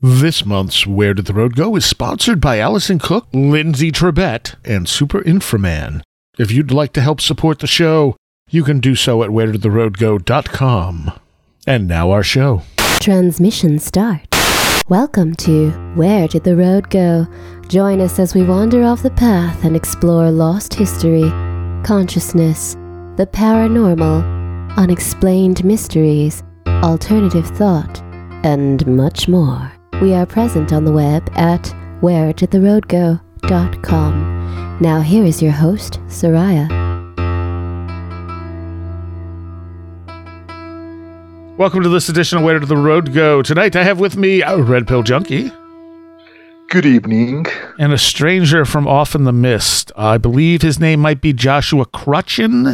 This month's Where Did the Road Go is sponsored by Allison Cook, Lindsay Trebet, and Super Inframan. If you'd like to help support the show, you can do so at wheredidtheroadgo.com. And now our show. Transmission start. Welcome to Where Did the Road Go? Join us as we wander off the path and explore lost history, consciousness, the paranormal, unexplained mysteries, alternative thought, and much more. We are present on the web at wheredidtheroadgo.com. Now here is your host, Soraya. Welcome to this edition of Where Did the Road Go? Tonight I have with me a Red Pill Junkie. Good evening. And a stranger from off in the mist. I believe his name might be Joshua Crutchin.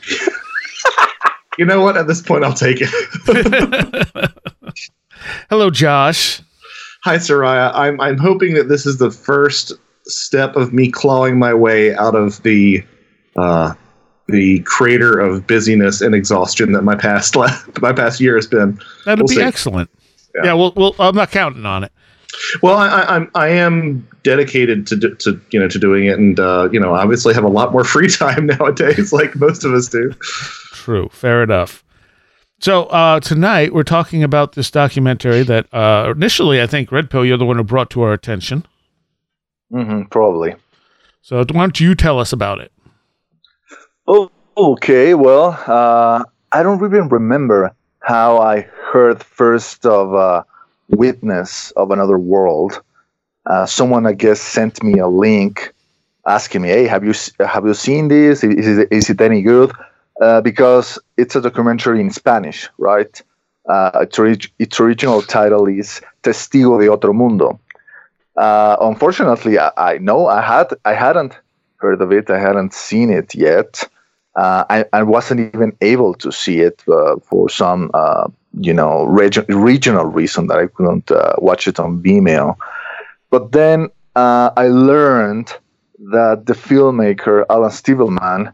You know what? At this point, I'll take it. Hello, Josh. Hi, Soraya. I'm hoping that this is the first step of me clawing my way out of the crater of busyness and exhaustion that my past year has been. That'd be excellent. Yeah, well, I'm not counting on it. Well, I am dedicated to doing it, and obviously have a lot more free time nowadays, like most of us do. True, fair enough. So tonight we're talking about this documentary that initially I think Red Pill, you're the one who brought to our attention. Probably. So why don't you tell us about it? Oh, okay. Well, I don't even remember how I heard first of Witness of Another World. Someone, I guess, sent me a link asking me, "Hey, have you seen this? Is it any good?" Because it's a documentary in Spanish, right? Its original title is Testigo de Otro Mundo. Unfortunately, I hadn't heard of it. I hadn't seen it yet. I wasn't even able to see it for some, regional reason that I couldn't watch it on Vimeo. But then I learned that the filmmaker Alan Stivelman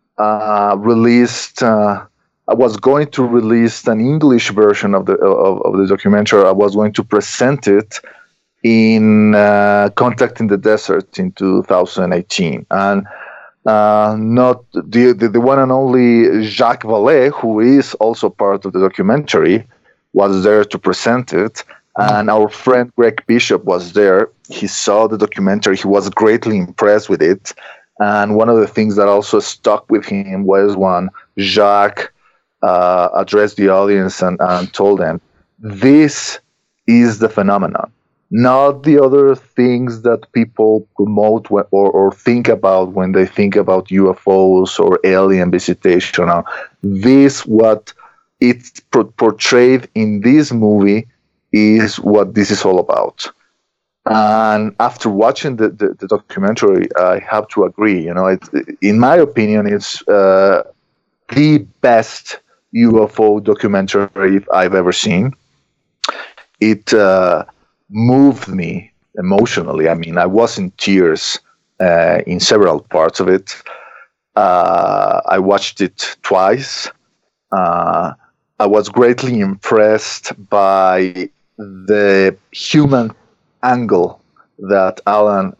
was going to release an English version of the documentary. I was going to present it in Contact in the Desert in 2018, and not the one and only Jacques Vallée, who is also part of the documentary, was there to present it, and our friend Greg Bishop was there. He saw the documentary. He was greatly impressed with it. And one of the things that also stuck with him was when Jacques addressed the audience and told them, this is the phenomenon, not the other things that people promote or think about when they think about UFOs or alien visitation. This, what it's portrayed in this movie, is what this is all about. And after watching the documentary, I have to agree. In my opinion, it's the best UFO documentary I've ever seen. It moved me emotionally. I mean, I was in tears in several parts of it. I watched it twice. I was greatly impressed by the human angle that Alan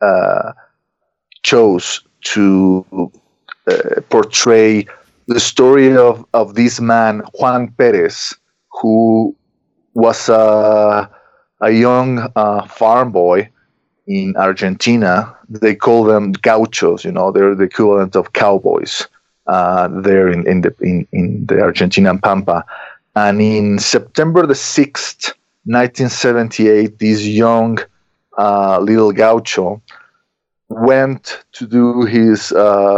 chose to portray the story of this man, Juan Perez, who was a young farm boy in Argentina. They call them gauchos, they're the equivalent of cowboys there in the Argentinian Pampa. And in September the 6th, 1978, this young little gaucho went to do his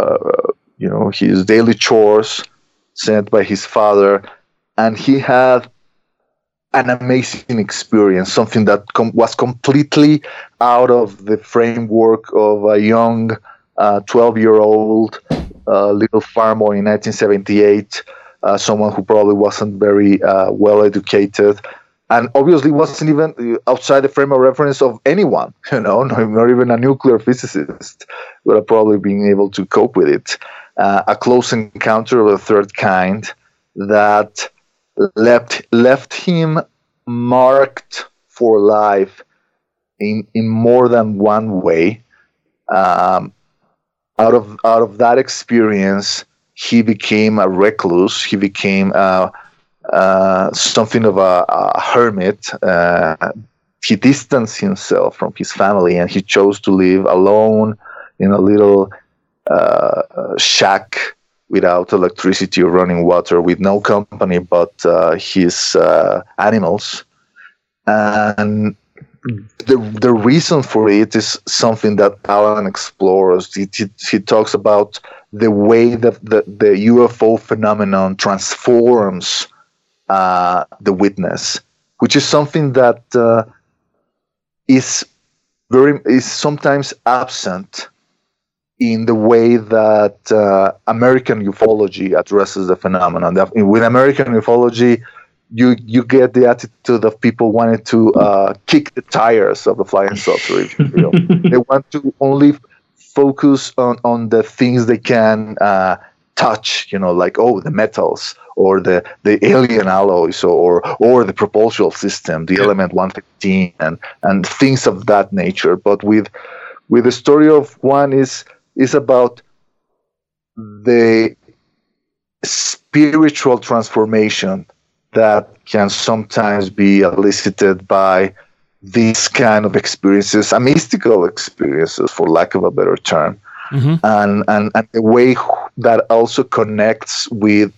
daily chores sent by his father, and he had an amazing experience, something that was completely out of the framework of a young 12-year-old little farm boy in 1978, someone who probably wasn't very well educated, and obviously wasn't even outside the frame of reference of anyone, not even a nuclear physicist would have probably been able to cope with it. A close encounter of the third kind that left him marked for life in more than one way. Out of that experience, he became a recluse. He became something of a hermit. He distanced himself from his family, and he chose to live alone in a little shack without electricity or running water, with no company but his animals. And the reason for it is something that Alan explores. He talks about the way that the UFO phenomenon transforms the witness, which is something that is sometimes absent in the way that American ufology addresses the phenomenon. With American ufology, you get the attitude of people wanting to kick the tires of the flying saucer, if you will. They want to only focus on the things they can touch, like, the metals, or the alien alloys, or the propulsion system, the element 115, and things of that nature. But with the story of Juan is about the spiritual transformation that can sometimes be elicited by these kind of experiences, mystical experiences, for lack of a better term. Mm-hmm. And the way that also connects with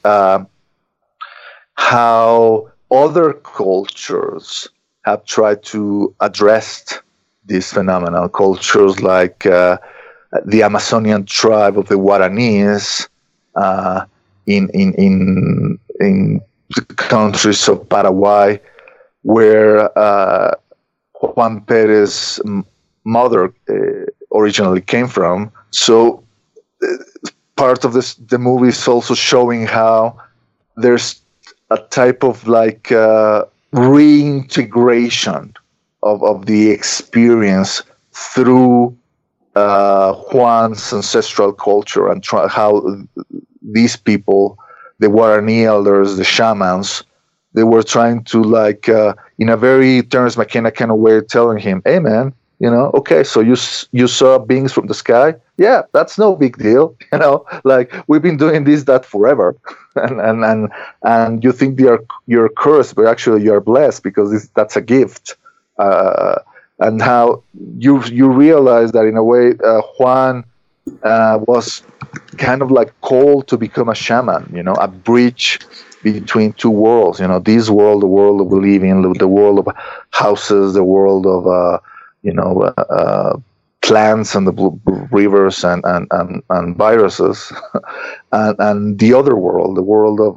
how other cultures have tried to address this phenomenon. Cultures like the Amazonian tribe of the Guaranis in the countries of Paraguay, where Juan Perez's mother originally came from. So part of the movie is also showing how there's a type of reintegration of the experience through Juan's ancestral culture, and how these people, the Guarani elders, the shamans, they were trying to, in a very Terence McKenna kind of way, telling him, hey man, okay, so you saw beings from the sky? Yeah, that's no big deal. We've been doing that forever. and you think you're cursed, but actually you're blessed, because that's a gift. And how you realize that in a way Juan was kind of called to become a shaman, a bridge between two worlds. This world, the world that we live in, the world of houses, the world of plants and the rivers and viruses, and the other world, the world of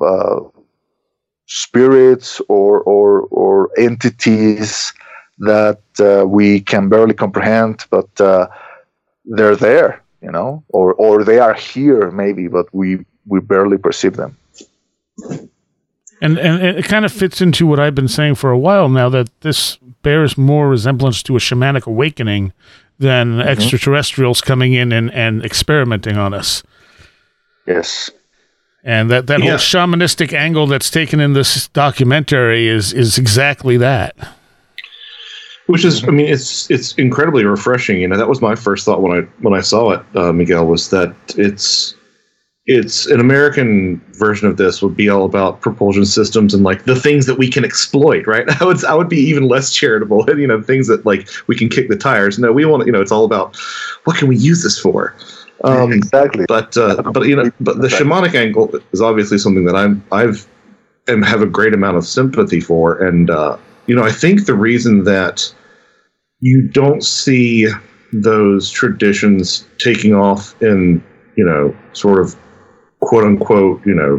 spirits or entities that we can barely comprehend, but they're there, or they are here maybe, but we barely perceive them. And it kind of fits into what I've been saying for a while now, that this bears more resemblance to a shamanic awakening than extraterrestrials coming in and experimenting on us. Yes. And that whole shamanistic angle that's taken in this documentary is exactly that. Which is, it's incredibly refreshing. That was my first thought when I saw it, Miguel, was that it's an American version of this would be all about propulsion systems and the things that we can exploit, right? I would be even less charitable, things that we can kick the tires. No, we want it's all about what can we use this for? Exactly. But the shamanic angle is obviously something that have a great amount of sympathy for, and I think the reason that you don't see those traditions taking off in, sort of quote unquote, the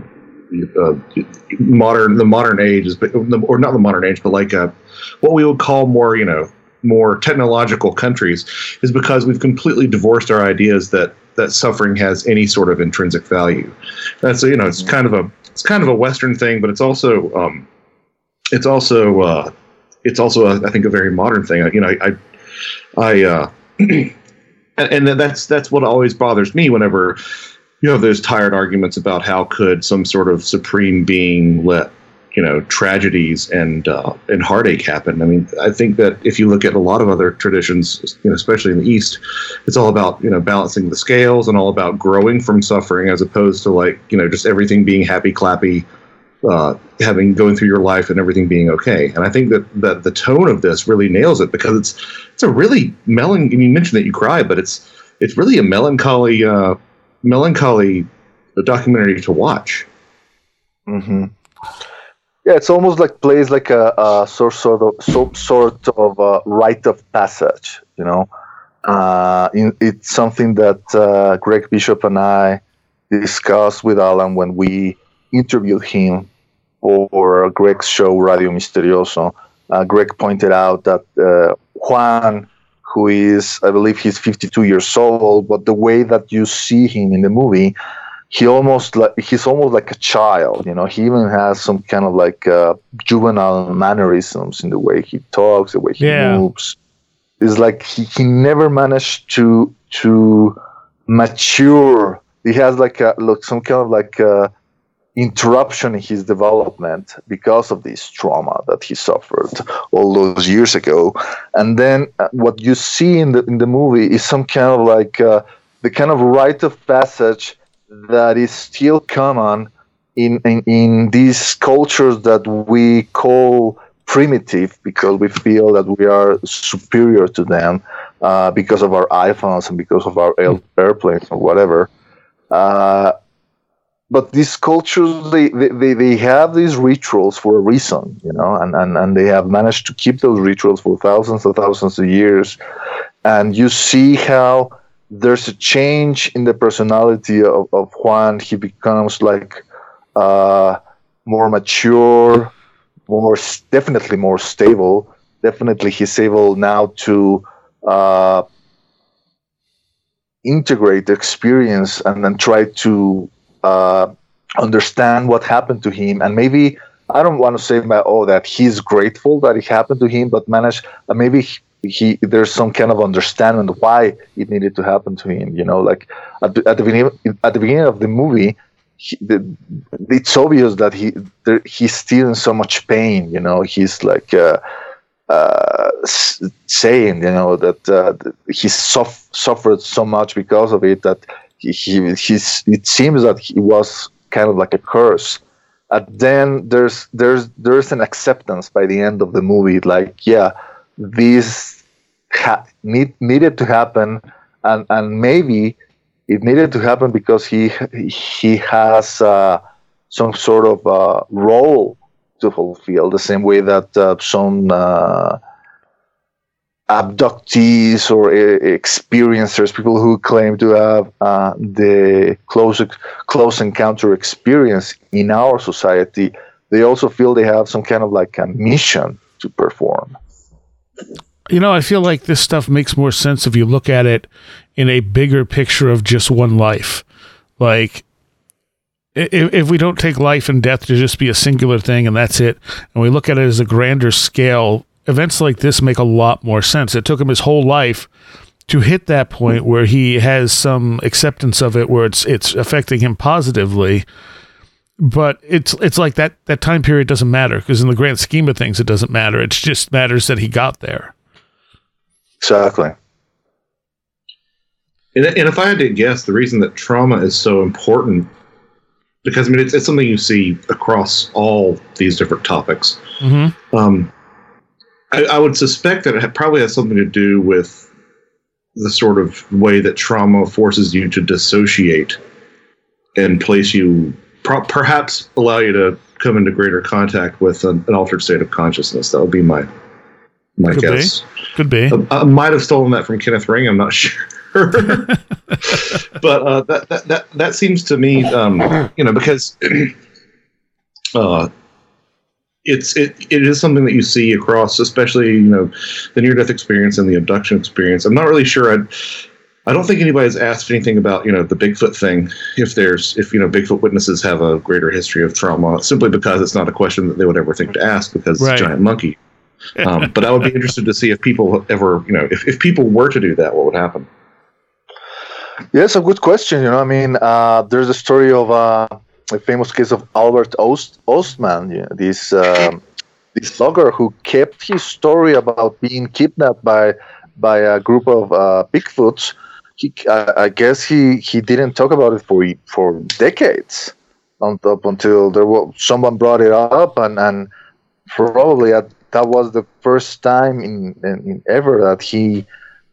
modern age is, or not the modern age, but what we would call more, more technological countries, is because we've completely divorced our ideas that suffering has any sort of intrinsic value. That's it's kind of a Western thing, but it's also I think a very modern thing. And that's what always bothers me whenever there's tired arguments about how could some sort of supreme being let tragedies and heartache happen. I mean, I think that if you look at a lot of other traditions, especially in the East, it's all about balancing the scales and all about growing from suffering, as opposed to just everything being happy clappy, going through your life and everything being okay. And I think that the tone of this really nails it, because it's a really melancholy. You mentioned that you cry, but it's really a melancholy documentary to watch. Mm-hmm. Yeah, it's almost like plays like a sort of rite of passage. It's something that Greg Bishop and I discussed with Alan when we interviewed him for Greg's show Radio Misterioso. Greg pointed out that Juan, who is, I believe he's 52 years old, but the way that you see him in the movie, he's almost like a child. He even has some kind of juvenile mannerisms in the way he talks, the way he moves. It's like he never managed to mature. He has some kind of interruption in his development because of this trauma that he suffered all those years ago. And then what you see in the movie is some kind of the kind of rite of passage that is still common in these cultures that we call primitive, because we feel that we are superior to them because of our iPhones and because of our airplanes or whatever. But these cultures, they have these rituals for a reason, and they have managed to keep those rituals for thousands and thousands of years. And you see how there's a change in the personality of Juan. He becomes more mature, definitely more stable. Definitely he's able now to integrate the experience and then try to understand what happened to him. And maybe, I don't want to say that he's grateful that it happened to him, but maybe there's some kind of understanding why it needed to happen to him. At the beginning of the movie, it's obvious that he's still in so much pain. He's saying that he suffered so much because of it that it seems that he was kind of like a curse. And then there's an acceptance by the end of the movie, this needed to happen, and maybe it needed to happen because he has some sort of role to fulfill, the same way that some abductees or experiencers, people who claim to have the close encounter experience in our society, they also feel they have some kind of a mission to perform. I feel like this stuff makes more sense if you look at it in a bigger picture of just one life. If we don't take life and death to just be a singular thing and that's it, and we look at it as a grander scale, events like this make a lot more sense. It took him his whole life to hit that point where he has some acceptance of it, where it's affecting him positively. But it's like that time period doesn't matter, because in the grand scheme of things, it doesn't matter. It just matters that he got there. Exactly. And if I had to guess, the reason that trauma is so important, because it's something you see across all these different topics. Mm-hmm. I would suspect that it probably has something to do with the sort of way that trauma forces you to dissociate and place you, perhaps allow you to come into greater contact with an altered state of consciousness. That would be my guess. Could be. I might have stolen that from Kenneth Ring. I'm not sure. But that seems to me, because it is something that you see across, especially the near-death experience and the abduction experience. I'm not really sure. I don't think anybody's asked anything about the Bigfoot thing. If Bigfoot witnesses have a greater history of trauma, simply because it's not a question that they would ever think to ask, because it's a giant monkey. But I would be interested to see if people ever, if people were to do that, what would happen? Yeah, it's a good question. There's a story of famous case of Albert Ostman, this blogger who kept his story about being kidnapped by a group of Bigfoots. I guess he didn't talk about it for decades, up until someone brought it up, and probably that was the first time in ever that he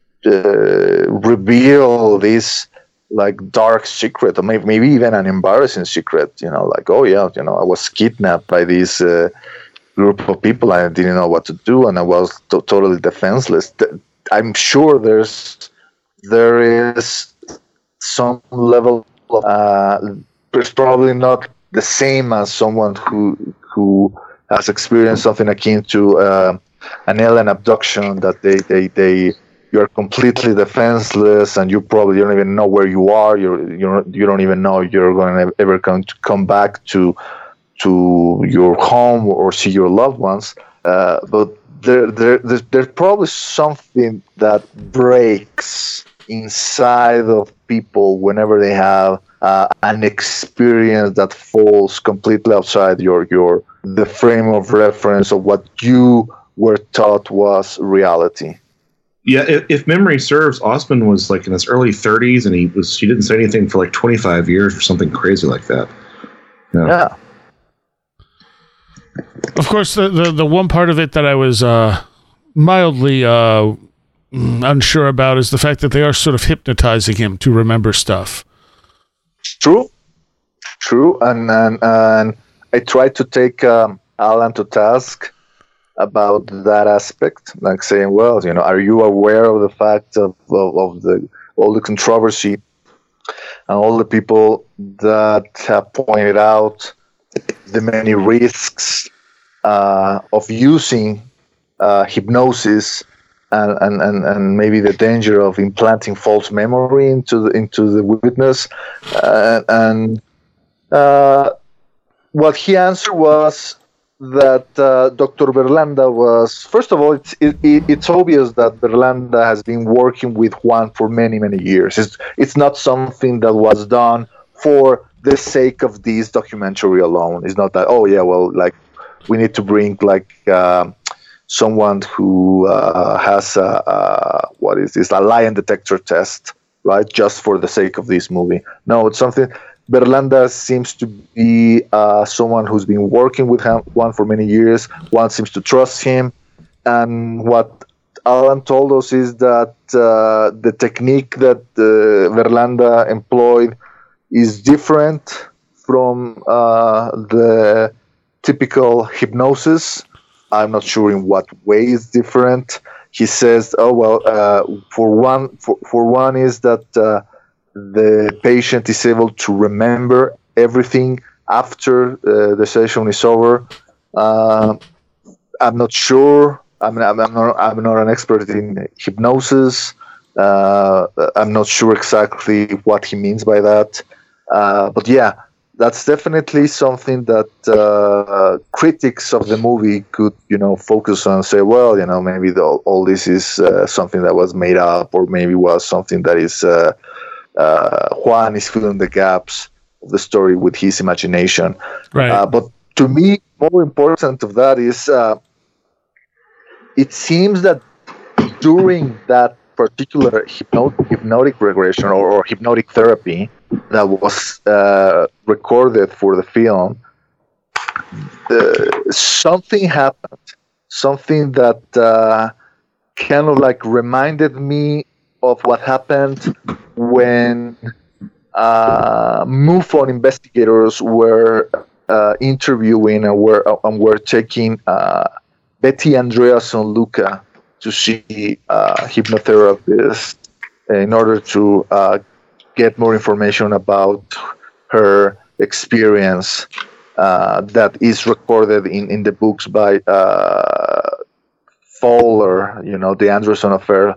revealed this like dark secret, or maybe even an embarrassing secret. Like, oh yeah, I was kidnapped by this group of people. I didn't know what to do, and I was totally defenseless. I'm sure there is some level of it's probably not the same as someone who has experienced something akin to an alien abduction, that you're completely defenseless, and you don't even know where you are. You don't even know you're ever going to come back to your home or see your loved ones. But there's probably something that breaks inside of people whenever they have an experience that falls completely outside the frame of reference of what you were taught was reality. Yeah, if memory serves, Ostman was like in his early 30s, and he didn't say anything for like 25 years or something crazy like that. Yeah. Of course, the one part of it that I was mildly unsure about is the fact that they are sort of hypnotizing him to remember stuff. True, and I tried to take Alan to task about that aspect, like saying, well, are you aware of the fact of all the controversy and all the people that have pointed out the many risks of using hypnosis and maybe the danger of implanting false memory into the witness, and what he answered was that Dr. Berlanda was, first of all, it's obvious that Berlanda has been working with Juan for many, many years. It's not something that was done for the sake of this documentary alone. It's not that, oh yeah, well, like we need to bring like someone who has a lie detector test, right? Just for the sake of this movie. No, it's something. Berlanda seems to be someone who's been working with Juan for many years. Juan seems to trust him. And what Alan told us is that the technique that Berlanda employed is different from the typical hypnosis. I'm not sure in what way it's different. He says, "Oh well, for one is that the patient is able to remember everything after the session is over." I'm not sure. I'm not an expert in hypnosis. I'm not sure exactly what he means by that. But yeah, that's definitely something that critics of the movie could, focus on and say, well, maybe all this is something that was made up, or maybe was something that is Juan is filling the gaps of the story with his imagination. Right. But to me, more important of that is it seems that during that particular hypnotic regression or hypnotic therapy that was recorded for the film, something happened, something that kind of like reminded me of what happened when MUFON investigators were interviewing and were taking Betty Andreasson Luca to see hypnotherapists in order to get more information about her experience that is recorded in the books by Fowler, the Andreasson Affair.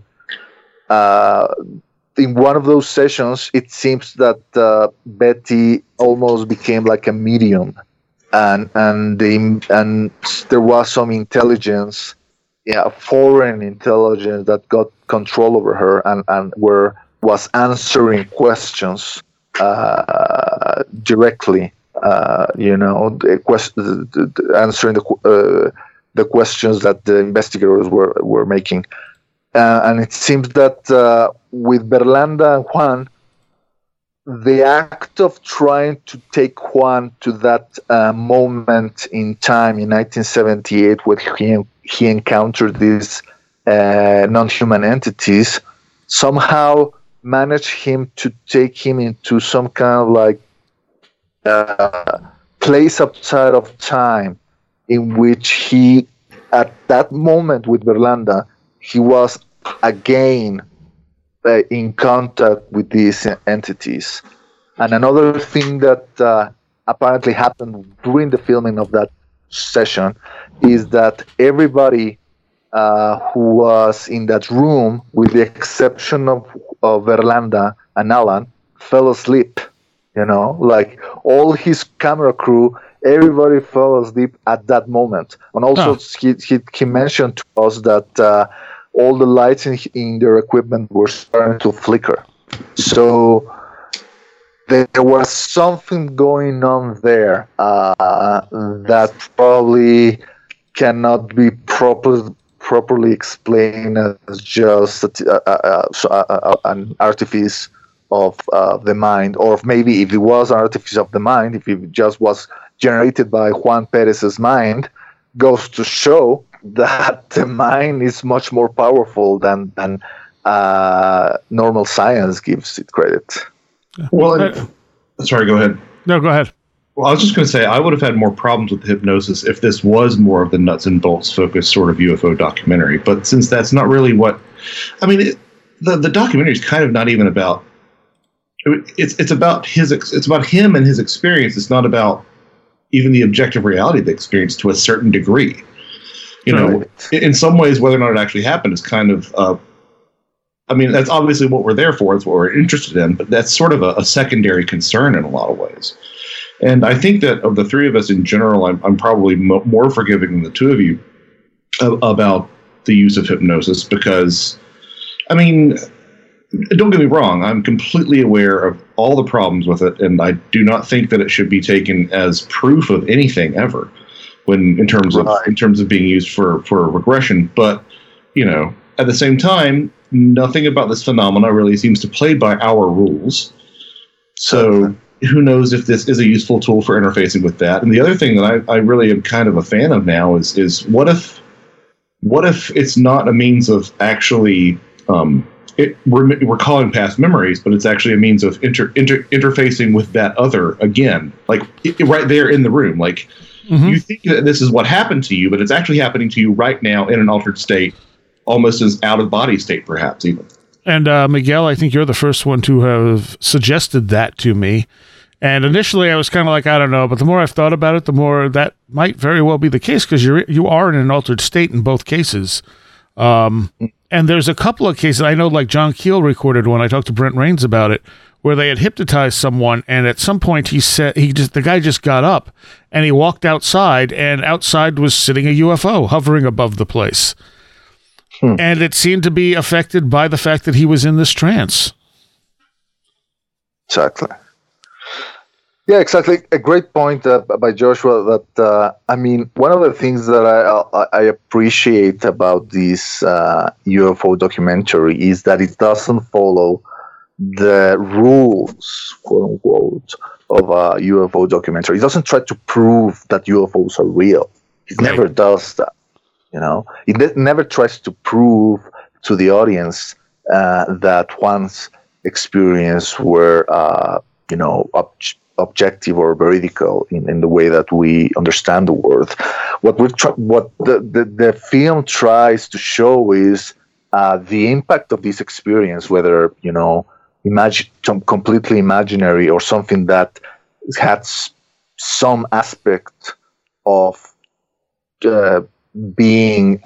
In one of those sessions, it seems that Betty almost became like a medium, and there was some intelligence, foreign intelligence that got control over her and was answering questions directly answering the questions that the investigators were making. And it seems that with Berlanda and Juan, the act of trying to take Juan to that moment in time in 1978 when he encountered these non-human entities somehow managed him to take him into some kind of like place outside of time in which he, at that moment with Berlanda, he was again in contact with these entities. And another thing that apparently happened during the filming of that session is that everybody who was in that room, with the exception of Berlanda and Alan, fell asleep. Like all his camera crew, everybody fell asleep at that moment. And also he mentioned to us that all the lights in their equipment were starting to flicker. So there was something going on there that probably cannot be properly explained as just an artifice of the mind, or maybe if it was an artifice of the mind, if it just was generated by Juan Perez's mind, goes to show that the mind is much more powerful than normal science gives it credit. Well, sorry, go ahead. No, go ahead. Well, I was just going to say, I would have had more problems with the hypnosis if this was more of the nuts and bolts focused sort of UFO documentary. But since that's not really what, I mean, the documentary is kind of not even about. It's about it's about him and his experience. It's not about even the objective reality of the experience to a certain degree. In some ways, whether or not it actually happened is kind of. I mean, that's obviously what we're there for. It's what we're interested in, but that's sort of a secondary concern in a lot of ways. And I think that of the three of us in general, I'm probably more forgiving than the two of you about the use of hypnosis because, I mean, don't get me wrong, I'm completely aware of all the problems with it, and I do not think that it should be taken as proof of anything ever in terms of being used for regression. But, at the same time, nothing about this phenomena really seems to play by our rules. So who knows if this is a useful tool for interfacing with that. And the other thing that I really am kind of a fan of now is what if it's not a means of actually we're calling past memories, but it's actually a means of interfacing with that other again, like right there in the room. Like you think that this is what happened to you, but it's actually happening to you right now in an altered state, almost as out-of-body state, perhaps, even. And Miguel, I think you're the first one to have suggested that to me. And initially I was kind of like, I don't know, but the more I've thought about it, the more that might very well be the case, because you are in an altered state in both cases. And there's a couple of cases, I know, like John Keel recorded one, I talked to Brent Rains about it, where they had hypnotized someone, and at some point he said, the guy just got up, and he walked outside, and outside was sitting a UFO hovering above the place. And it seemed to be affected by the fact that he was in this trance. Exactly. Yeah, exactly. A great point by Joshua. That I mean, one of the things that I appreciate about this UFO documentary is that it doesn't follow the rules, quote unquote, of a UFO documentary. It doesn't try to prove that UFOs are real. It never does that. It never tries to prove to the audience that one's experience were, objective or veridical in the way that we understand the world. What the film tries to show is the impact of this experience, whether completely imaginary or something that had some aspect of being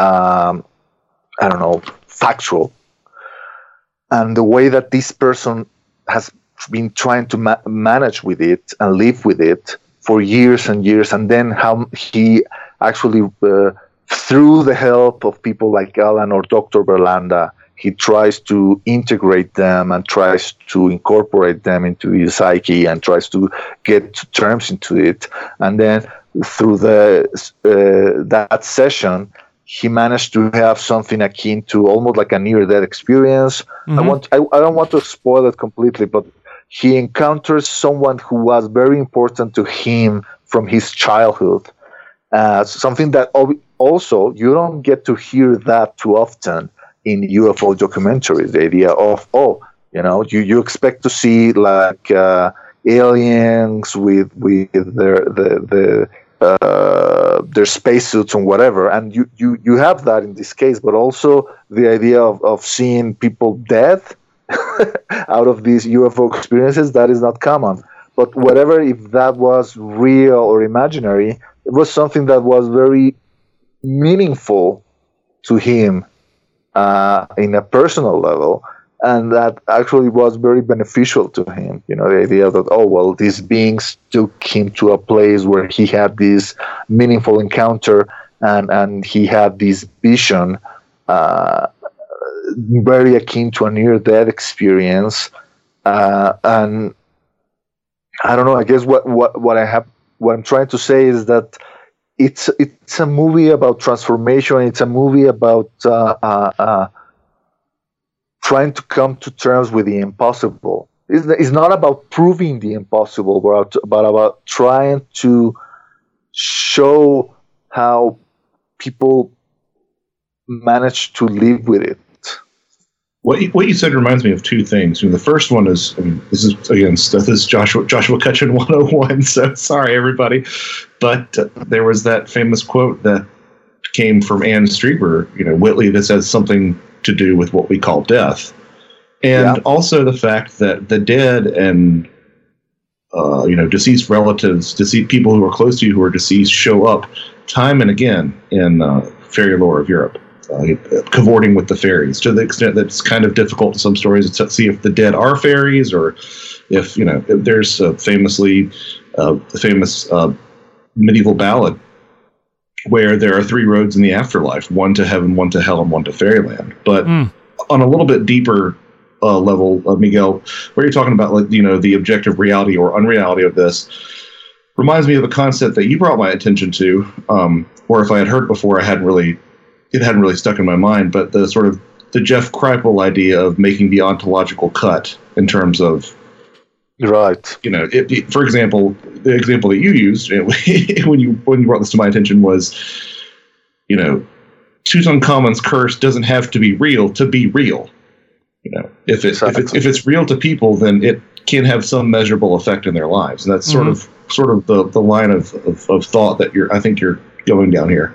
factual, and the way that this person has been trying to manage with it and live with it for years and years, and then how he actually through the help of people like Alan or Dr. Berlanda, he tries to integrate them and tries to incorporate them into his psyche and tries to get to terms into it. And then through that session, he managed to have something akin to almost like a near-death experience. I don't want to spoil it completely, but he encounters someone who was very important to him from his childhood. Something that also you don't get to hear that too often in UFO documentaries. The idea of you expect to see like aliens with their spacesuits and whatever, and you have that in this case, but also the idea of seeing people dead out of these UFO experiences, that is not common. But whatever, if that was real or imaginary, it was something that was very meaningful to him in a personal level, and that actually was very beneficial to him. The idea that, these beings took him to a place where he had this meaningful encounter and he had this vision very akin to a near-death experience. And I don't know, I guess what I'm trying to say is that it's a movie about transformation. It's a movie about trying to come to terms with the impossible. It's not about proving the impossible, but about trying to show how people manage to live with it. What you said reminds me of two things. The first one is, this is Joshua Cutchin 101, so sorry, everybody. But there was that famous quote that came from Anne Strieber, Whitley, that says something to do with what we call death. And also the fact that the dead and, deceased relatives, deceased people who are close to you who are deceased show up time and again in fairy lore of Europe. Cavorting with the fairies, to the extent that it's kind of difficult in some stories to see if the dead are fairies, or if there's the famous medieval ballad where there are three roads in the afterlife: one to heaven, one to hell, and one to fairyland. But on a little bit deeper level, Miguel, where you're talking about the objective reality or unreality of this, reminds me of a concept that you brought my attention to, or if I had heard before, it hadn't really stuck in my mind, but the sort of the Jeff Kripal idea of making the ontological cut in terms of, right. For example, the example that you used when you brought this to my attention was, Tutankhamun's curse doesn't have to be real to be real. If it's real to people, then it can have some measurable effect in their lives, and that's sort of the line of thought that I think you're going down here.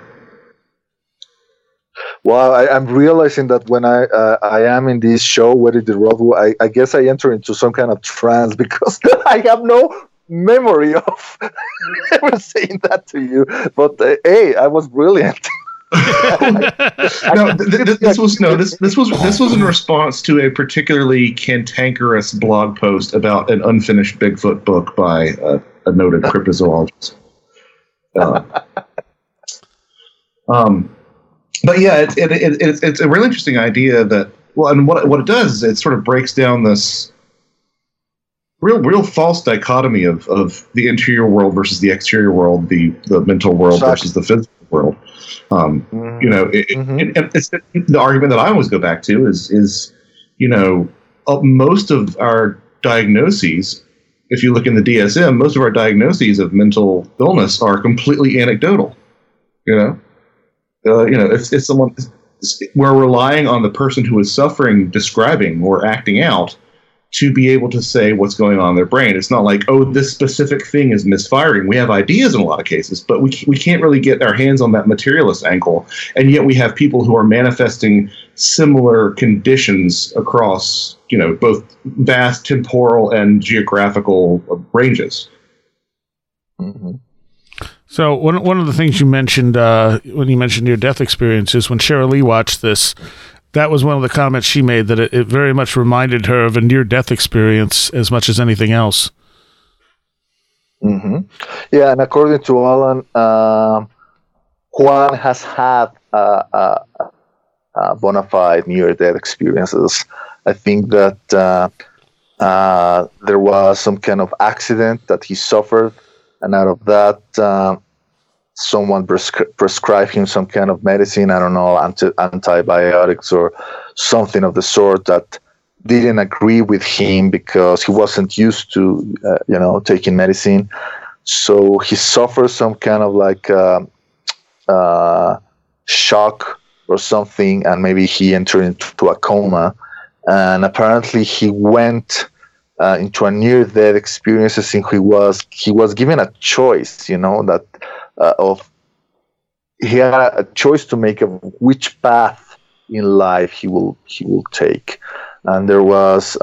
Well, I'm realizing that when I am in this show, Where Did the Road Go, I guess I enter into some kind of trance because I have no memory of ever saying that to you. But hey, I was brilliant. This was in response to a particularly cantankerous blog post about an unfinished Bigfoot book by a noted cryptozoologist. But yeah, it's a really interesting idea that, and what it does is it sort of breaks down this real false dichotomy of the interior world versus the exterior world, the mental world versus the physical world. It's the argument that I always go back to is most of our diagnoses, if you look in the DSM, most of our diagnoses of mental illness are completely anecdotal. If someone, we're relying on the person who is suffering describing or acting out to be able to say what's going on in their brain. It's not like, this specific thing is misfiring. We have ideas in a lot of cases, but we can't really get our hands on that materialist angle. And yet we have people who are manifesting similar conditions across, both vast temporal and geographical ranges. Mm-hmm. So one of the things you mentioned when you mentioned your death experiences, when Sheryl Lee watched this, that was one of the comments she made, that it very much reminded her of a near-death experience as much as anything else. Mm-hmm. Yeah, and according to Alan, Juan has had a bona fide near-death experiences. I think that there was some kind of accident that he suffered, and out of that, someone prescribed him some kind of medicine, I don't know, antibiotics or something of the sort that didn't agree with him because he wasn't used to, taking medicine. So he suffered some kind of like shock or something, and maybe he entered into a coma. And apparently he went into a near-death experience, and he was given a choice, that he had a choice to make of which path in life he will take. And there was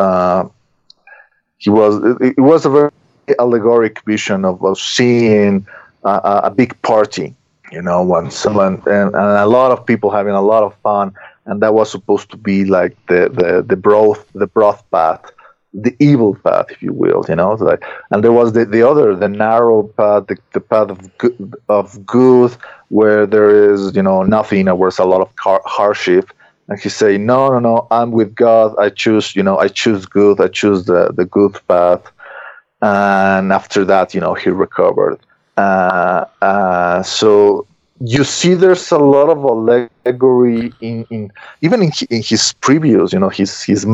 it was a very allegoric vision of seeing a big party, when someone and a lot of people having a lot of fun, and that was supposed to be like the broad path, the evil path, if you will, and there was the narrow path, the path of good, where there is nothing, and where's a lot of hardship. And he say, no, I'm with God. I choose good. I choose the good path. And after that, he recovered. So you see, there's a lot of allegory in his previous, his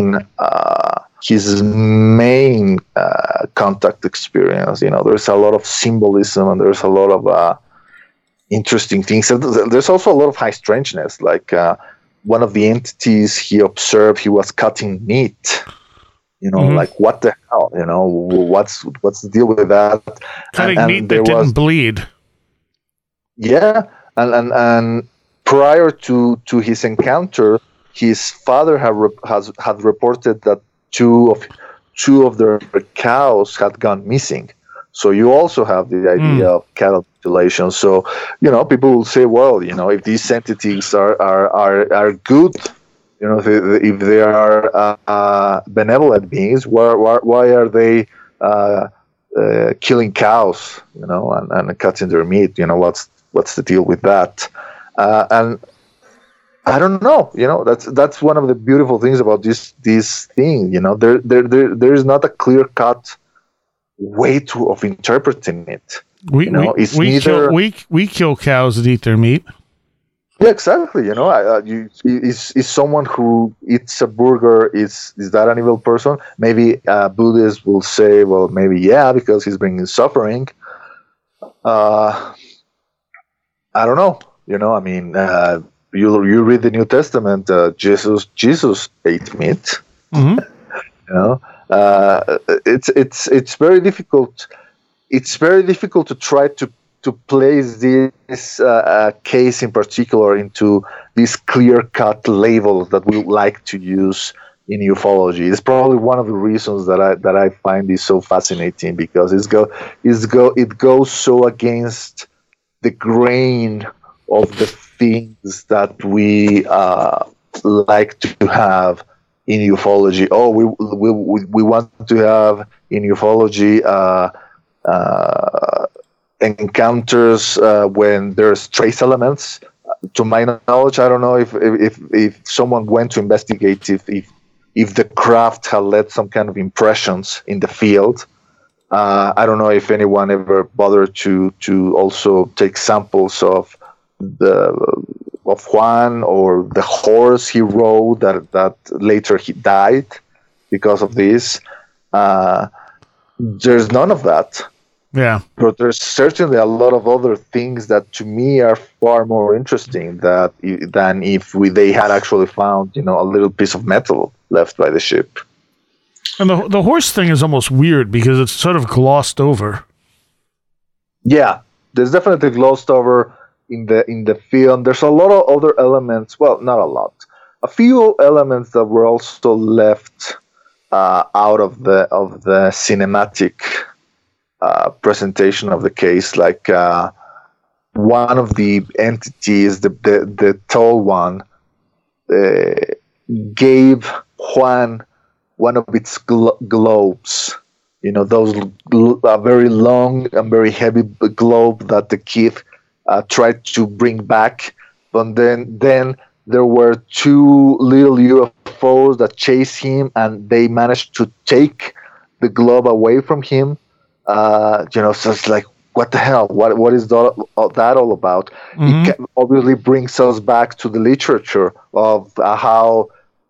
main contact experience. There's a lot of symbolism, and there's a lot of interesting things. And there's also a lot of high strangeness, like one of the entities he observed, he was cutting meat. Like what the hell? What's the deal with that? Cutting meat that didn't bleed. Yeah, and prior to his encounter, his father had reported that two of their cows had gone missing. So you also have the idea of cattle mutilation. So people will say, well, if these entities are good, if they are benevolent beings, why are they killing cows, and cutting their meat? What's the deal with that? And I don't know. That's one of the beautiful things about this thing. There is not a clear cut way of interpreting it. We kill cows and eat their meat. Yeah, exactly. Is someone who eats a burger, is that an evil person? Maybe Buddhists will say, well, maybe yeah, because he's bringing suffering. I don't know. You read the New Testament. Jesus ate meat. Mm-hmm. It's very difficult. It's very difficult to try to place this case in particular into these clear-cut labels that we like to use in ufology. It's probably one of the reasons that I find this so fascinating, because it goes so against the grain of the things that we like to have in ufology. Oh, we want to have in ufology encounters when there's trace elements. To my knowledge, I don't know if someone went to investigate if the craft had left some kind of impressions in the field. I don't know if anyone ever bothered to also take samples of Juan or the horse he rode that later he died because of this. There's none of that. Yeah. But there's certainly a lot of other things that to me are far more interesting than if they had actually found, a little piece of metal left by the ship. And the horse thing is almost weird because it's sort of glossed over. Yeah, there's definitely glossed over in the film. There's a lot of other elements. Well, not a lot. A few elements that were also left out of the cinematic presentation of the case, like one of the entities, the tall one, gave Juan one of its globes. Those very long and very heavy globe that the kid tried to bring back, but then there were two little UFOs that chased him, and they managed to take the globe away from him. So it's like, what the hell? What is that all about? Mm-hmm. It obviously brings us back to the literature of how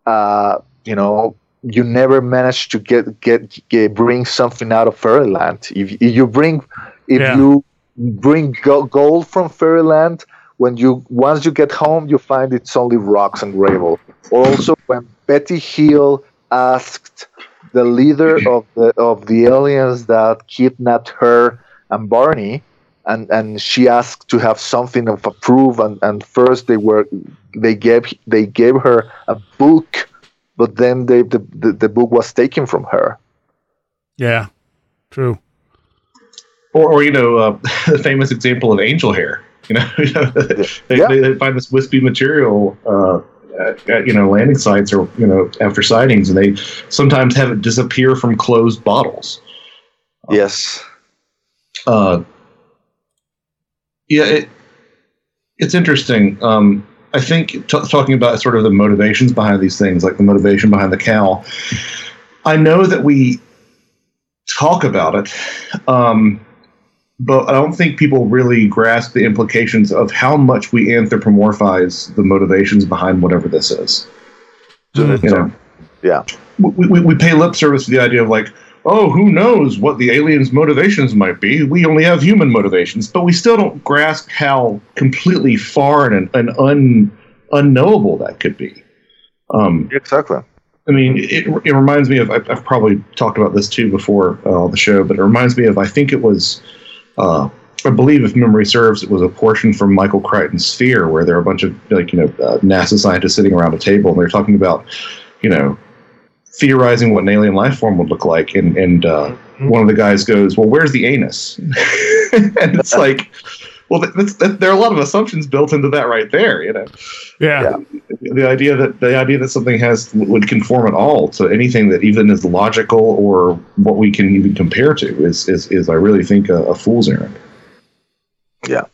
you never manage to bring something out of fairyland. If you bring gold from fairyland, once you get home, you find it's only rocks and gravel. Also, when Betty Hill asked the leader of the aliens that kidnapped her and Barney, and she asked to have something of a proof, and first they gave her a book, but then the book was taken from her. Yeah, true. Or the famous example of angel hair. They find this wispy material at landing sites or after sightings, and they sometimes have it disappear from closed bottles. Yes. It's interesting. I think talking about sort of the motivations behind these things, like the motivation behind the cow, I know that we talk about it, but I don't think people really grasp the implications of how much we anthropomorphize the motivations behind whatever this is. Yeah. We pay lip service to the idea of like, oh, who knows what the aliens' motivations might be? We only have human motivations, but we still don't grasp how completely foreign and unknowable that could be. Exactly. I mean, it reminds me of, I've probably talked about this too before the show, but it reminds me of, I think it was, I believe if memory serves, it was a portion from Michael Crichton's Sphere, where there are a bunch of NASA scientists sitting around a table, and they're talking about, theorizing what an alien life form would look like, and one of the guys goes, "Well, where's the anus?" And it's like, well, there are a lot of assumptions built into that right there, Yeah. The idea that something would conform at all to anything that even is logical or what we can even compare to is I really think a fool's errand. Yeah.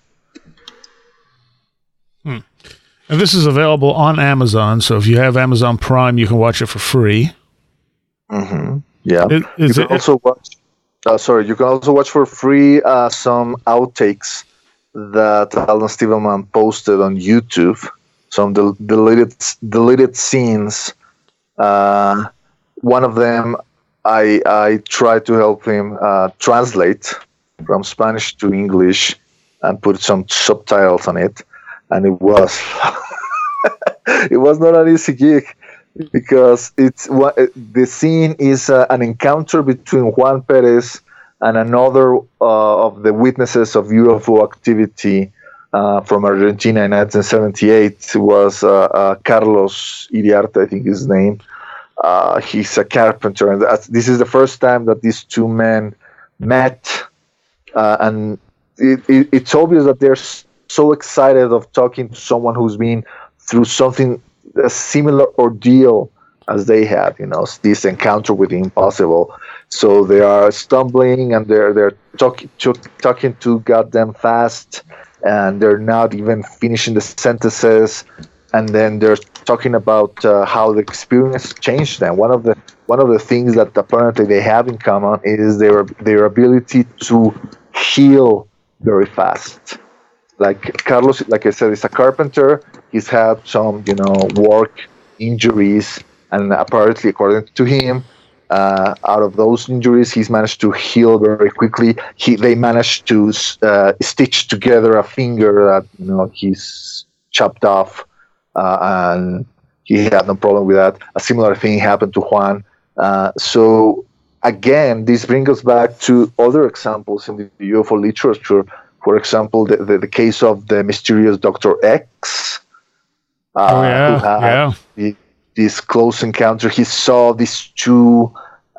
And this is available on Amazon, so if you have Amazon Prime, you can watch it for free. Mm-hmm. Yeah. You can also watch for free some outtakes that Alan Stevelman posted on YouTube. Some deleted scenes. One of them, I tried to help him translate from Spanish to English and put some subtitles on it, and it was not an easy gig, because the scene is an encounter between Juan Perez and another of the witnesses of UFO activity from Argentina in 1978. It was Carlos Iriarte, I think his name. He's a carpenter, and this is the first time that these two men met, and it's obvious that they're so excited of talking to someone who's been through a similar ordeal as they had, this encounter with the impossible. So they are stumbling, and they're talking too goddamn fast, and they're not even finishing the sentences, and then they're talking about how the experience changed them. One of the things that apparently they have in common is their ability to heal very fast. Like Carlos, like I said, is a carpenter. He's had some, work injuries, and apparently, according to him, out of those injuries, he's managed to heal very quickly. They managed to stitch together a finger that he's chopped off, and he had no problem with that. A similar thing happened to Juan. So again, this brings us back to other examples in the UFO literature. For example, the case of the mysterious Dr. X, who had this close encounter. He saw these two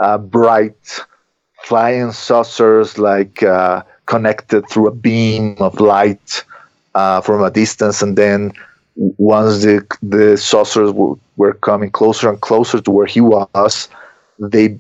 bright flying saucers, connected through a beam of light from a distance, and then once the saucers were coming closer and closer to where he was, they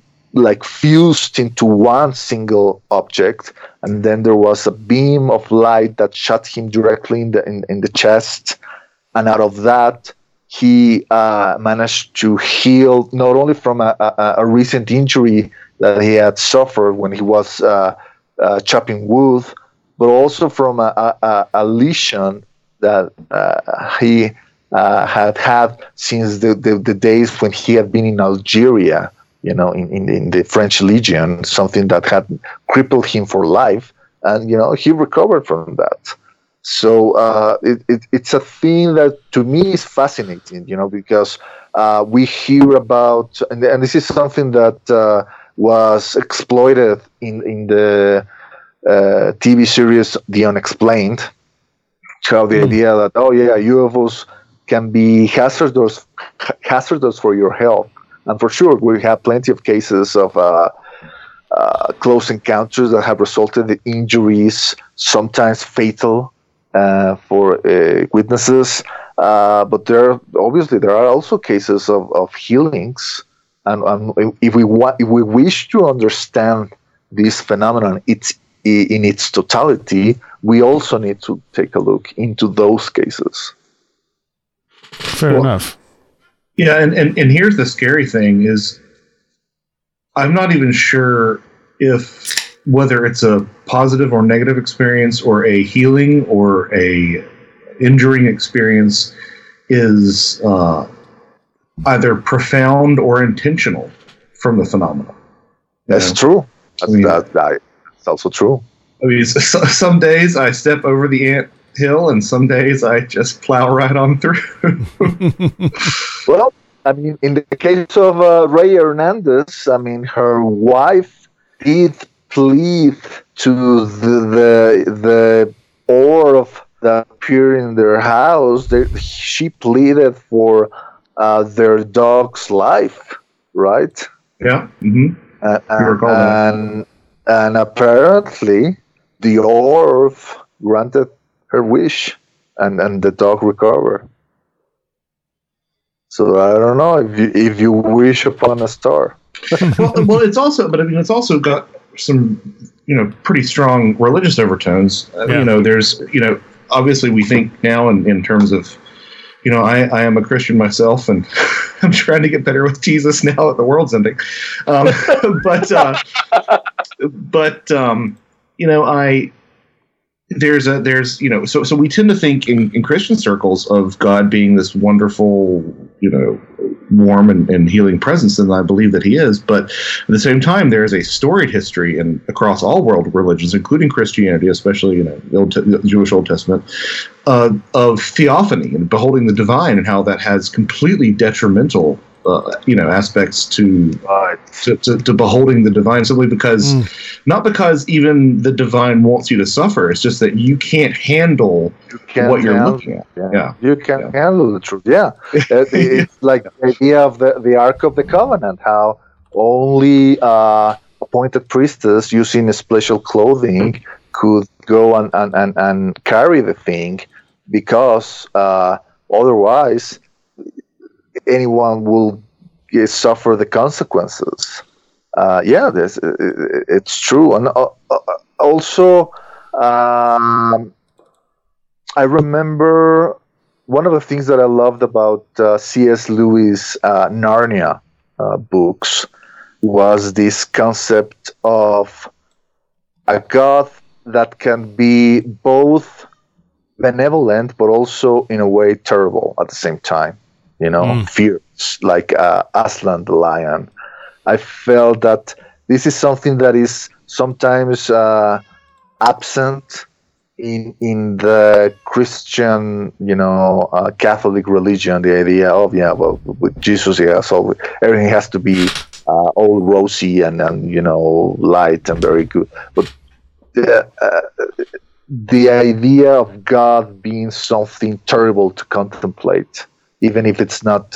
fused into one single object, and then there was a beam of light that shot him directly in the chest, and out of that he managed to heal not only from a recent injury that he had suffered when he was chopping wood, but also from a lesion that he had since the days when he had been in Algeria, in the French Legion, something that had crippled him for life. And, he recovered from that. So it's a thing that to me is fascinating, because we hear about, and this is something that was exploited in the TV series The Unexplained, how the idea that, UFOs can be hazardous for your health. And for sure, we have plenty of cases of close encounters that have resulted in injuries, sometimes fatal for witnesses. But there are also cases of healings. And if we wish to understand this phenomenon, in its totality, we also need to take a look into those cases. Fair enough. Yeah, and here's the scary thing is I'm not even sure whether it's a positive or negative experience or a healing or a injuring experience is either profound or intentional from the phenomenon. That's true. That's also true. I mean, some days I step over the ant hill, and some days I just plow right on through. Well, I mean, in the case of Ray Hernandez, I mean, her wife did plead to the orb that appeared in their house. She pleaded for their dog's life, right? Yeah. Mm-hmm. And apparently, the orb granted her wish, and the dog recovered. So I don't know if you wish upon a star. well, it's also got some, pretty strong religious overtones. There's, obviously we think now in terms of, I am a Christian myself, and I'm trying to get better with Jesus now that the world's ending. So we tend to think in Christian circles of God being this wonderful, warm and healing presence, and I believe that he is. But at the same time, there is a storied history across all world religions, including Christianity, especially the Jewish Old Testament, of theophany and beholding the divine, and how that has completely detrimental aspects to beholding the divine, simply because not because even the divine wants you to suffer. It's just that you can't handle what you're looking at. Yeah. You can't handle the truth. Yeah. It's like the idea of the Ark of the Covenant, how only appointed priestess using special clothing could go and carry the thing, because otherwise anyone will suffer the consequences. It's true. And also, I remember one of the things that I loved about C.S. Lewis' Narnia books was this concept of a God that can be both benevolent but also in a way terrible at the same time. Fierce, like Aslan the lion. I felt that this is something that is sometimes absent in the Christian, Catholic religion. The idea of with Jesus, everything has to be all rosy and light and very good. But the idea of God being something terrible to contemplate, even if it's not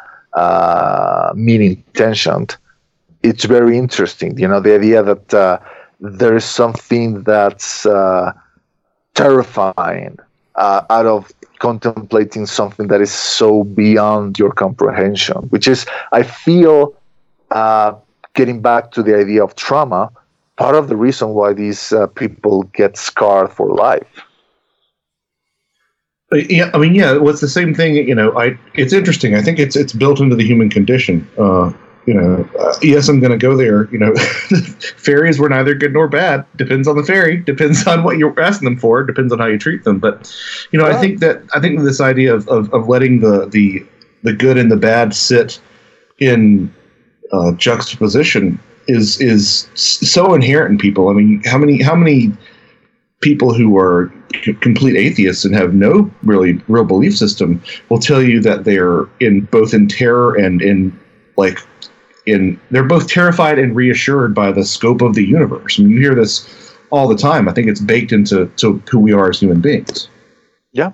mean-intentioned, it's very interesting. The idea that there is something that's terrifying out of contemplating something that is so beyond your comprehension, which is, I feel, getting back to the idea of trauma, part of the reason why these people get scarred for life. Yeah, I mean, yeah, it's the same thing. It's interesting. I think it's built into the human condition. Yes, I'm going to go there. Fairies were neither good nor bad. Depends on the fairy. Depends on what you're asking them for. Depends on how you treat them. But I think this idea of letting the good and the bad sit in juxtaposition is so inherent in people. I mean, how many people who are complete atheists and have no real belief system will tell you that they're both in terror and they're both terrified and reassured by the scope of the universe. I mean, you hear this all the time. I think it's baked into who we are as human beings. Yeah.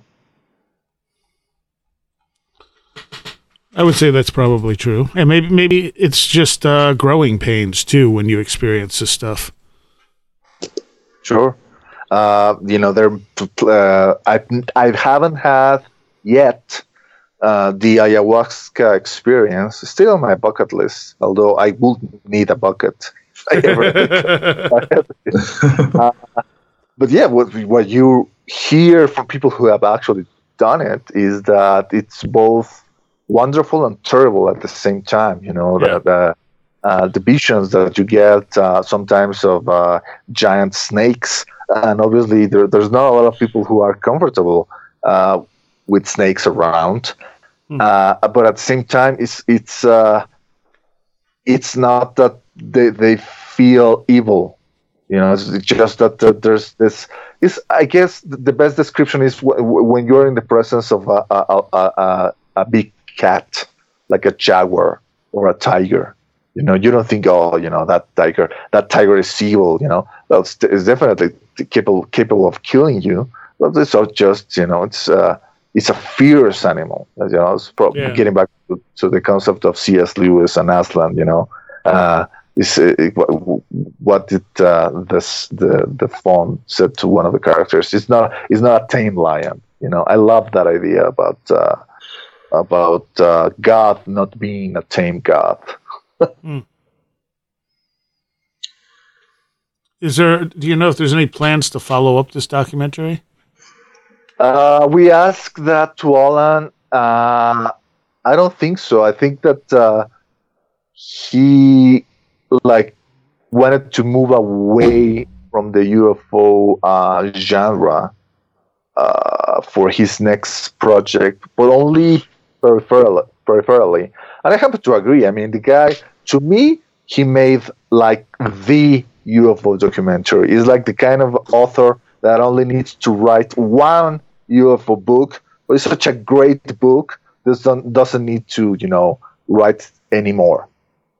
I would say that's probably true. And maybe it's just growing pains too when you experience this stuff. Sure. I haven't had yet the ayahuasca experience. Still on my bucket list, although I would need a bucket. But yeah, what you hear from people who have actually done it is that it's both wonderful and terrible at the same time. The visions that you get sometimes of giant snakes. And obviously, there's not a lot of people who are comfortable with snakes around. But at the same time, it's not that they feel evil. It's just that there's this. I guess the best description is when you're in the presence of a big cat, like a jaguar or a tiger. You don't think, that tiger is evil. It's definitely capable of killing you. But it's not just, it's a fierce animal. It's probably getting back to the concept of C.S. Lewis and Aslan. What did the faun said to one of the characters? It's not a tame lion. I love that idea about God not being a tame God. Do you know if there's any plans to follow up this documentary? We asked that to Alan. I don't think so. I think that he wanted to move away from the UFO genre for his next project, but only peripherally. And I happen to agree. I mean, the guy, to me, he made the UFO documentary. He's like the kind of author that only needs to write one UFO book, but it's such a great book that doesn't need to, write anymore.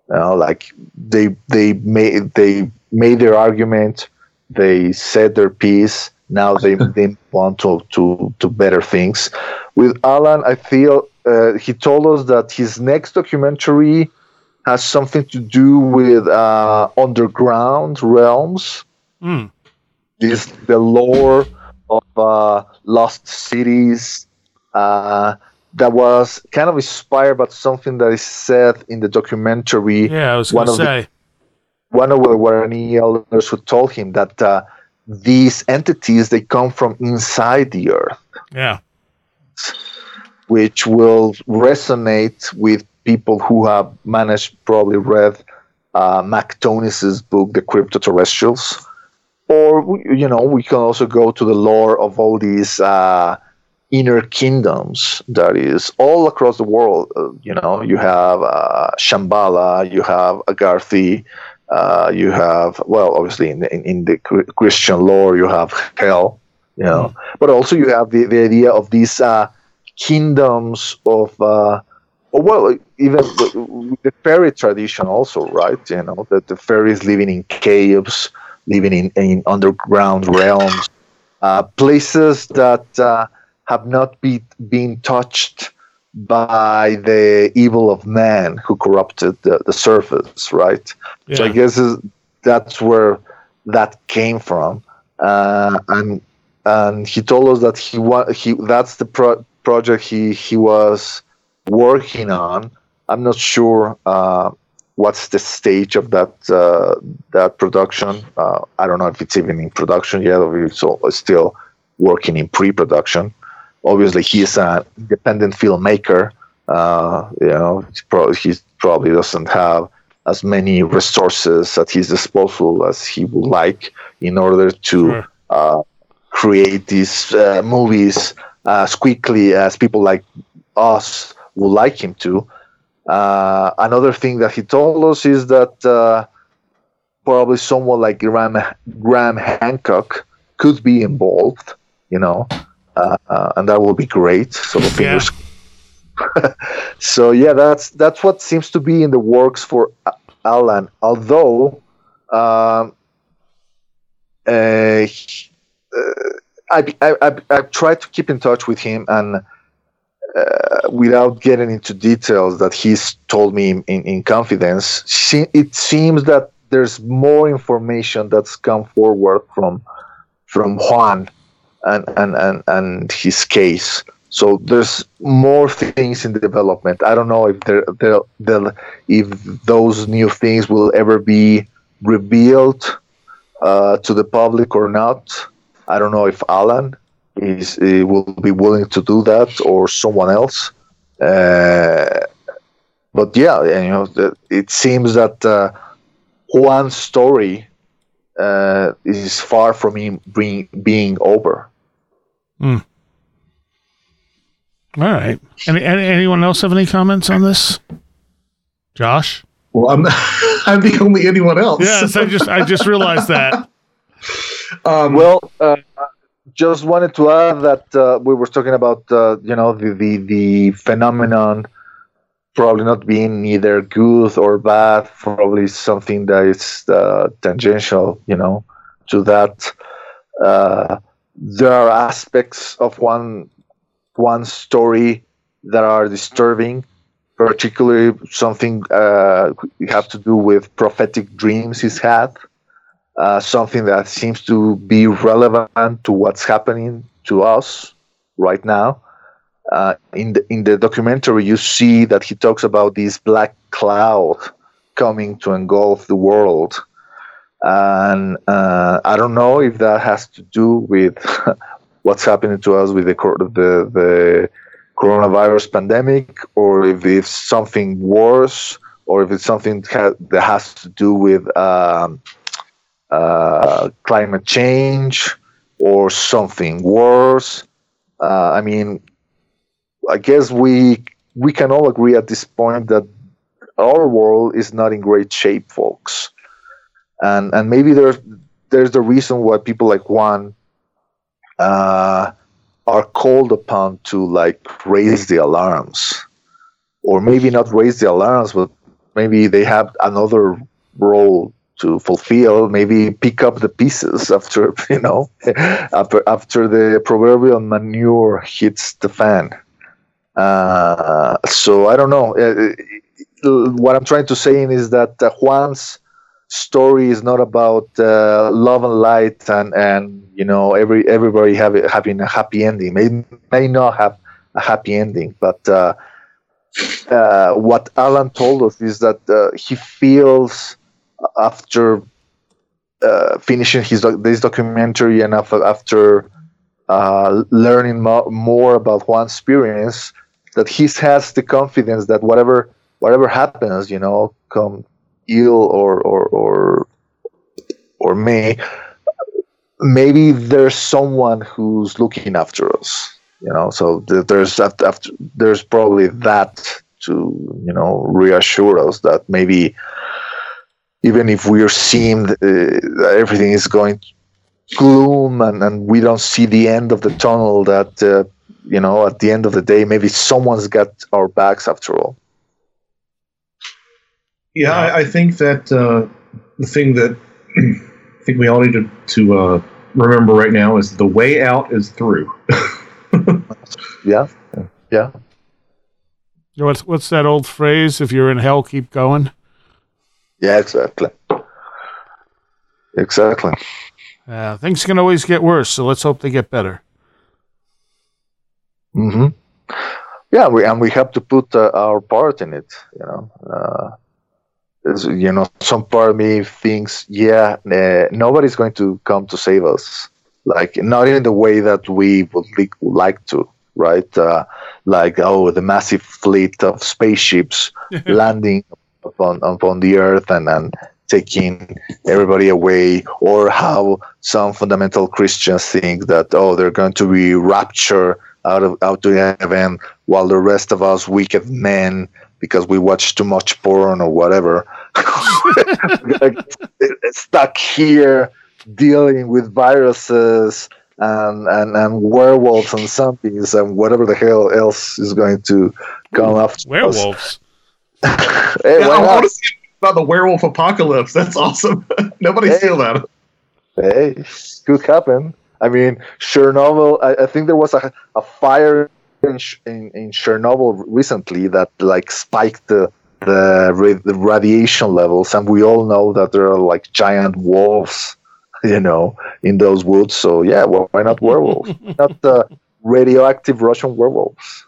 They made their argument, they said their piece. Now they want to better things. With Alan, I feel he told us that his next documentary has something to do with underground realms. This the lore of lost cities that was kind of inspired by something that is said in the documentary. Yeah, I was going to say. One of the Guarani elders who told him that these entities, they come from inside the earth. Yeah. Which will resonate with people who have probably read McTonis's book, The Cryptoterrestrials. Or, we can also go to the lore of all these inner kingdoms that is all across the world. You have Shambhala, you have Agartha, you have, obviously in the Christian lore, you have hell, but also you have the idea of these kingdoms of, even the fairy tradition also, right? That the fairies living in caves, living in underground realms, places that have not been touched by the evil of man who corrupted the surface, right? Yeah. So I guess that's where that came from, and he told us that that's the project he was working on. I'm not sure what's the stage of that production. I don't know if it's even in production yet, or if it's still working in pre-production. obviously he's an independent filmmaker. He probably doesn't have as many resources at his disposal as he would like in order to create these movies as quickly as people like us would like him to. Another thing that he told us is that probably someone like Graham Hancock could be involved, and that would be great. So fingers. So yeah, that's what seems to be in the works for Alan. Although I've tried to keep in touch with him, and without getting into details that he's told me in confidence, it seems that there's more information that's come forward from Juan and his case. So there's more things in development. I don't know if if those new things will ever be revealed to the public or not. I don't know if Alan will be willing to do that or someone else. But yeah, it seems that Juan's story is far from being over. Mm. All right. Anyone else have any comments on this? Josh? Well, I'm the only anyone else. Yes, I just realized that. Just wanted to add that we were talking about the phenomenon probably not being either good or bad, probably something that is tangential, to that. There are aspects of one story that are disturbing, particularly something have to do with prophetic dreams he's had. Something that seems to be relevant to what's happening to us right now. In the documentary, you see that he talks about this black cloud coming to engulf the world, and I don't know if that has to do with what's happening to us with the coronavirus pandemic, or if it's something worse, or if it's something that has to do with climate change or something worse. I guess we can all agree at this point that our world is not in great shape, folks, and maybe there's the reason why people like Juan are called upon to raise the alarms, or maybe not raise the alarms, but maybe they have another role to fulfill, maybe pick up the pieces after the proverbial manure hits the fan. So I don't know. What I'm trying to say is that Juan's story is not about love and light and everybody having a happy ending. May not have a happy ending, but what Alan told us is that he feels after finishing this documentary and after learning more about Juan's experience, that he has the confidence that whatever happens, come ill or maybe there's someone who's looking after us, So there's probably that to reassure us that maybe even if we are seeing that everything is going gloom and we don't see the end of the tunnel, that at the end of the day, maybe someone's got our backs after all. Yeah, I think that the thing that I think we all need to remember right now is the way out is through. Yeah. What's that old phrase? If you're in hell, keep going. Yeah, exactly. Things can always get worse, so let's hope they get better. Mm-hmm. Yeah, we have to put our part in it. Some part of me thinks, nobody's going to come to save us. Not in the way that we would like to. right? Like, the massive fleet of spaceships landing upon the Earth and taking everybody away, or how some fundamental Christians think that, they're going to be raptured out to heaven, while the rest of us wicked men, because we watch too much porn or whatever, stuck here dealing with viruses and werewolves and zombies and whatever the hell else is going to come after werewolves. Hey, I want to see about the werewolf apocalypse. That's awesome. Nobody steal that. Hey, could happen. I mean, Chernobyl. I think there was a fire in Chernobyl recently that like spiked the radiation levels, and we all know that there are like giant wolves, in those woods. So yeah, well, why not werewolves? Not radioactive Russian werewolves.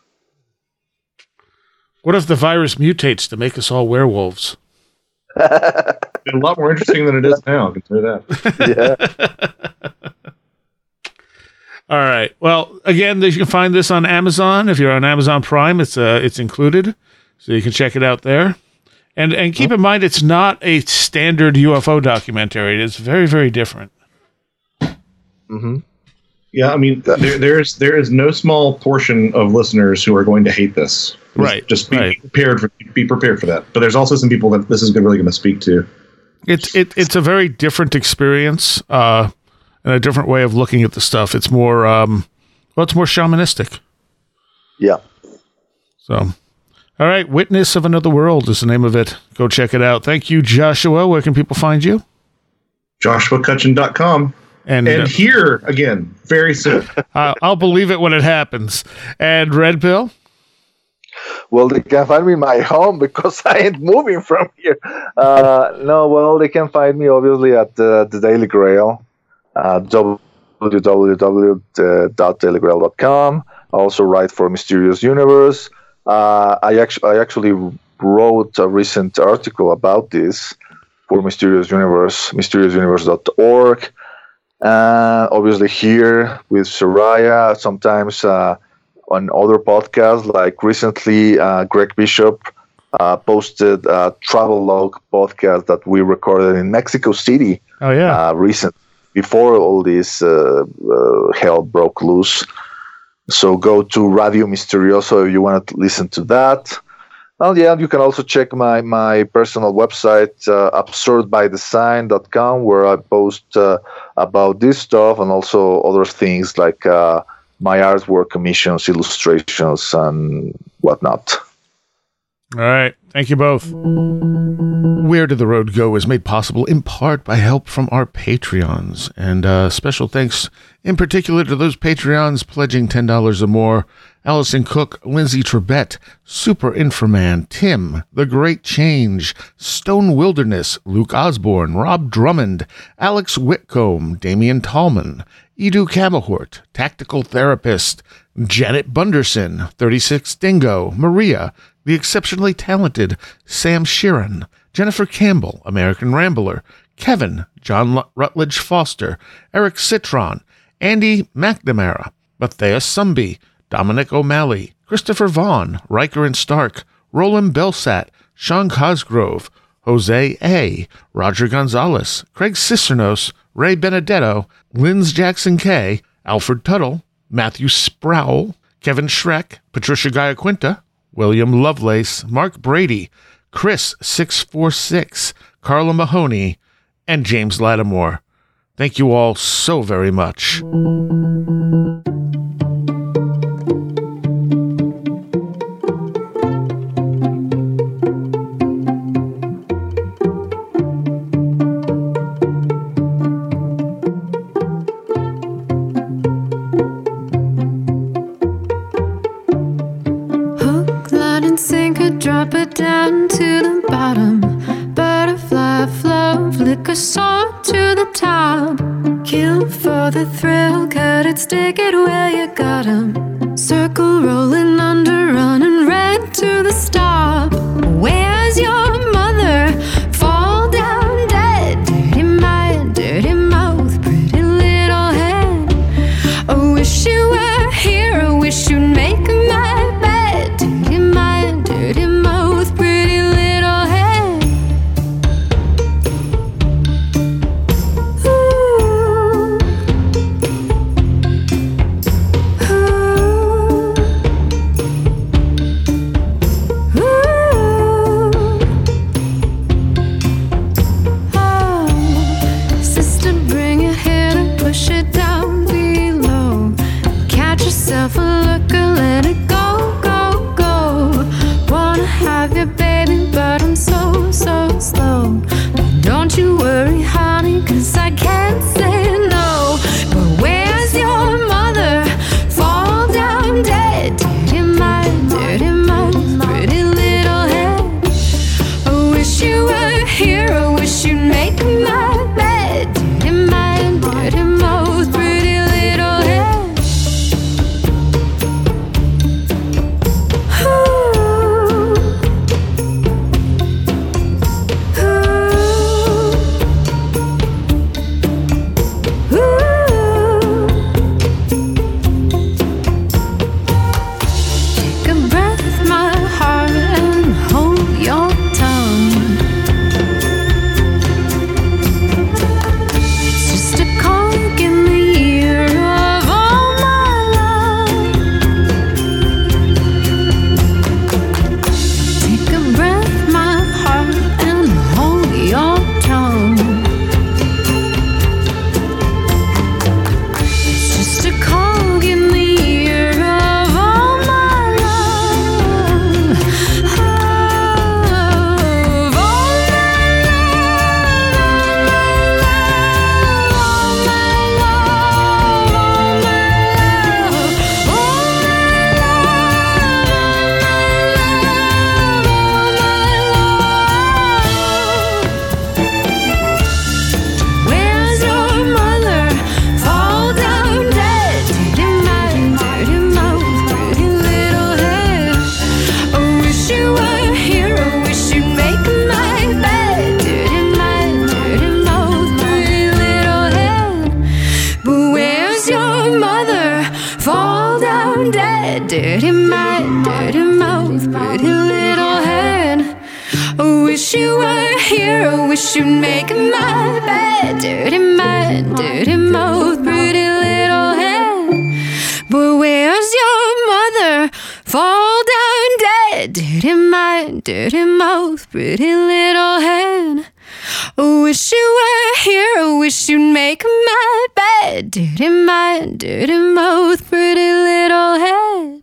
What if the virus mutates to make us all werewolves? It's a lot more interesting than it is now, I can tell you that. Yeah. All right. Well, again, you can find this on Amazon. If you're on Amazon Prime, it's included, so you can check it out there. And keep in mind, it's not a standard UFO documentary. It's very, very different. Mm-hmm. Yeah, I mean, there is no small portion of listeners who are going to hate this. Right. Just be prepared for that. But there's also some people that this is really going to speak to. It's a very different experience and a different way of looking at the stuff. It's more it's more shamanistic. Yeah. So, all right, Witness of Another World is the name of it. Go check it out. Thank you, Joshua. Where can people find you? JoshuaCutchin.com. And here again, very soon. I'll believe it when it happens. And Red Pill? Well, they can find me in my home because I ain't moving from here. They can find me obviously at the Daily Grail, www.dailygrail.com. I also write for Mysterious Universe. I actually wrote a recent article about this for Mysterious Universe, mysteriousuniverse.org. Obviously here with Soraya, sometimes on other podcasts, like recently Greg Bishop posted a travel log podcast that we recorded in Mexico City. Oh yeah, before all this hell broke loose. So go to Radio Misterioso if you want to listen to that. Well, yeah, you can also check my personal website, absurdbydesign.com, where I post about this stuff and also other things like my artwork commissions, illustrations, and whatnot. All right. Thank you both. Where Did the Road Go is made possible in part by help from our Patreons. And special thanks in particular to those Patreons pledging $10 or more: Allison Cook, Lindsay Trebet, Super Inframan, Tim, The Great Change, Stone Wilderness, Luke Osborne, Rob Drummond, Alex Whitcomb, Damian Tallman, Edu Camahort, Tactical Therapist, Janet Bunderson, 36 Dingo, Maria, The Exceptionally Talented, Sam Sheeran, Jennifer Campbell, American Rambler, Kevin, John Rutledge Foster, Eric Citron, Andy McNamara, Matthias Sumby, Dominic O'Malley, Christopher Vaughn, Riker and Stark, Roland Belsat, Sean Cosgrove, Jose A., Roger Gonzalez, Craig Cicernos, Ray Benedetto, Linz Jackson K., Alfred Tuttle, Matthew Sproul, Kevin Schreck, Patricia Giaquinta, William Lovelace, Mark Brady, Chris 646, Carla Mahoney, and James Lattimore. Thank you all so very much. Drop it down to the bottom. Butterfly flow, flicker, soar to the top. Kill for the thrill, cut it, stick it where you got 'em. Circle rolling under, running red to the stop. Where's your mother? Fall down dead. Dirty mind, dirty mouth, pretty little head. I wish you were here, I wish you'd make here, I wish you'd make my bed. Dirty mind, dirty mouth, pretty little head. Ooh. Ooh. Ooh. Take a breath, my heart, and hold your tongue. It's just a cog in the ear of all my love. Take a breath, my heart, and hold your tongue. It's just a cog in the ear of all my love. Of all Where's your mother? Fall down dead. Dirty mind, dirty mouth, pretty little head. I wish you were here. I wish you'd make my bed. Dirty mind, dirty mouth, pretty little head. But where's your mother? Fall down dead. Dirty mind, dirty mouth, pretty little head. I wish you were here. I wish you'd make my bed. Dirty mind, dirty mouth, pretty little head. But where's your mother? Fall down dead. Dirty mind, dirty mouth, pretty little head. I wish you were here. I wish you'd make my bed. Dirty mind, dirty mouth, pretty little head.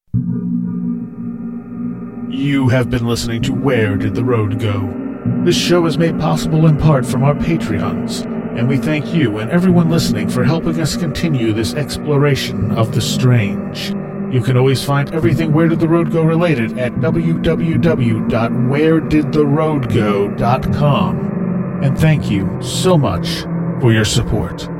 You have been listening to Where Did the Road Go? This show is made possible in part from our Patreons, and we thank you and everyone listening for helping us continue this exploration of the strange. You can always find everything Where Did the Road Go related at www.wheredidtheroadgo.com. And thank you so much for your support.